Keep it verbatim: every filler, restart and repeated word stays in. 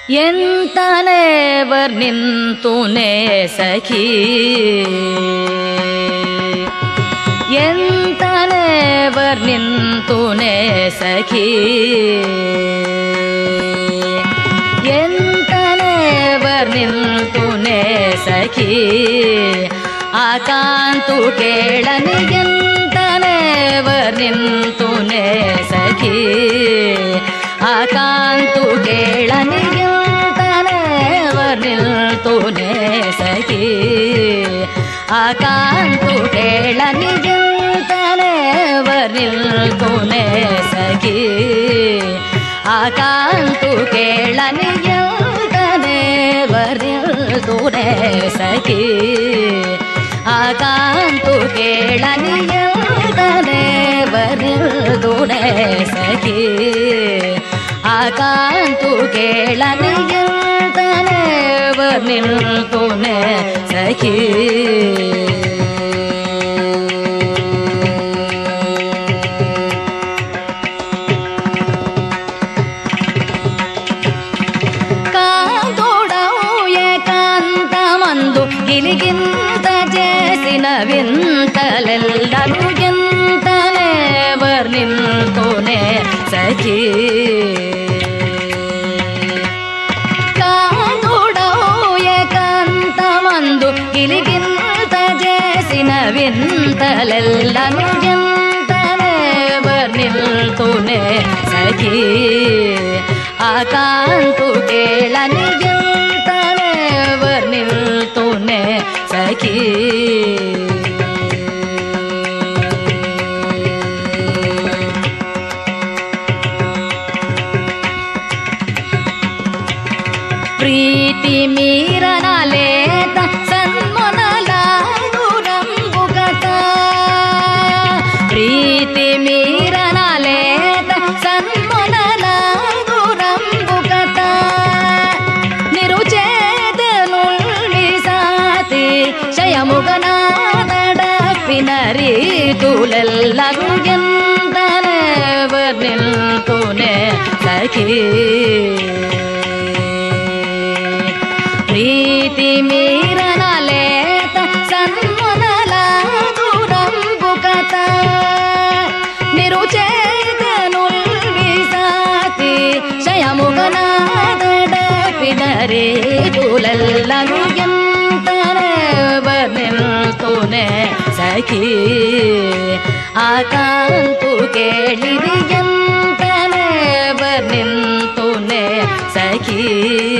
ಎಂತನೇ ವರ್ಣಿಂತುನೇ ಸಖಿ ಎಂತನೇ ವರ್ಣಿಂತುನೇ ಸಖಿ ಎಂತನೇ ವರ್ಣಿಂತುನೇ ಸಖಿ ಆಕಾಂತು ಕೇಳನಿ ಎಂತನೇ ವರ್ಣಿಂತುನೇ ಸಖಿ ಆಕಾಂತು ಕೇಳನಿ ಎಂತನೇ ವರ್ಣಿಂತುನೇ ಸಖಿ ಆಕಾಂತು ಕೇಳನಿ ಎಂತನೇ ವರ್ಣಿಂತುನೇ ಸಖಿ ಆಕಾಂತು ಕೇಳನಿ ಎಂತನೇ ವರ್ಣಿಂತುನೇ ಸಖಿ ಆಕಾಂತು ಕೇಳನಿ ಎಂತನೇ ವರ್ಣಿಂತುನೇ ಸಖಿ ಆಕಾಂತು ಕೇಳನಿ ಎಂತನೇ ವರ್ಣಿಂತುನೇ ಸಖಿ గిలిగింత చేసిన వింతలెల్లరూ ఎంతనే వర్ణింతునే సఖి కాదుడవు ఏకాంతమందు గిలిగింత చేసిన వింతలెల్లరూ ఎంతనే వర్ణింతునే సఖి ఆకాంతు కేళని ఎంతనే వర్ణింతునే సఖి ప్రీతి మీరనలేత సన్మనలాగురంబుగత ప్రీతి మీరనలేత సన్మనలాగురంబుగత నిరుచేతనుల్ని సాతి శయముగనాదడపిన రీతులెల్లరూ ఎంతనే వర్ణింతునే సఖి ప్రీతి మీరనలేత సన్మనలాగురంబుగత నిరుచేతనుల్ని సాతి శయముగనాదడపిన రీతులెల్లరూ ఎంతనే వర్ణింతునే సఖి ఆకాంతు కేళిది ఎంతనే వర్ణింతునే సఖి